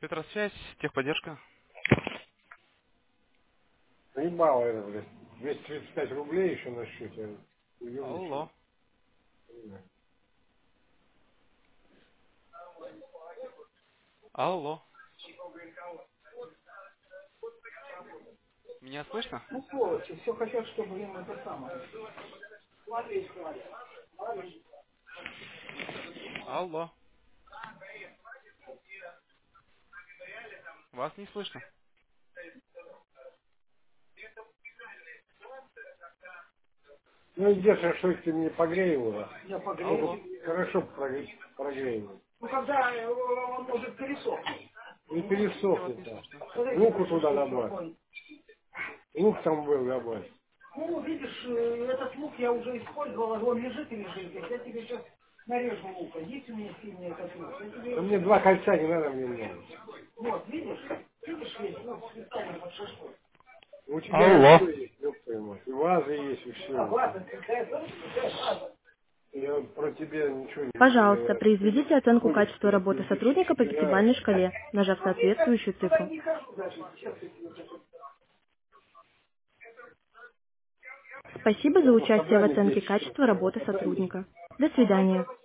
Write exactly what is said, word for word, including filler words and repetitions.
Петросвязь, техподдержка. Заебало это, блядь. двести тридцать пять рублей еще на счете. Алло. Уебничаю. Алло. Меня слышно? Ну, сволочи, все хотят, чтобы им это самое. Алло. Вас не слышно. Ну, единственное, что ты мне погрей его. Я Алло. погрею. Хорошо прогре- прогрей его. Ну, когда э, он может пересохнуть. Не Мне вас пересохнет, не да. слышно. Луку туда добавь. Лук там был, добавь. Ну, видишь, э, этот лук я уже использовал, он лежит и лежит. Я тебе сейчас нарежу лука. Есть у меня сильный этот лук? Я тебе- Да мне два кольца не надо, мне много. Вот, видишь? Видишь, весь лук специально под шашкой. У тебя Алло. все есть, ёб твою мать. И ваза есть, и все. А ваза какая-то? Я про тебя ничего не Пожалуйста, говорю. Ты произведите оценку ходишь, качества ты работы пиздишь, сотрудника по стреляешь. десятибалльной шкале, нажав А мне так, соответствующую туда цифру. не хожу даже. Сейчас я тебе покажу. Спасибо за Я по участие в собранию оценке десять часов. качества работы Собрание. сотрудника. До свидания.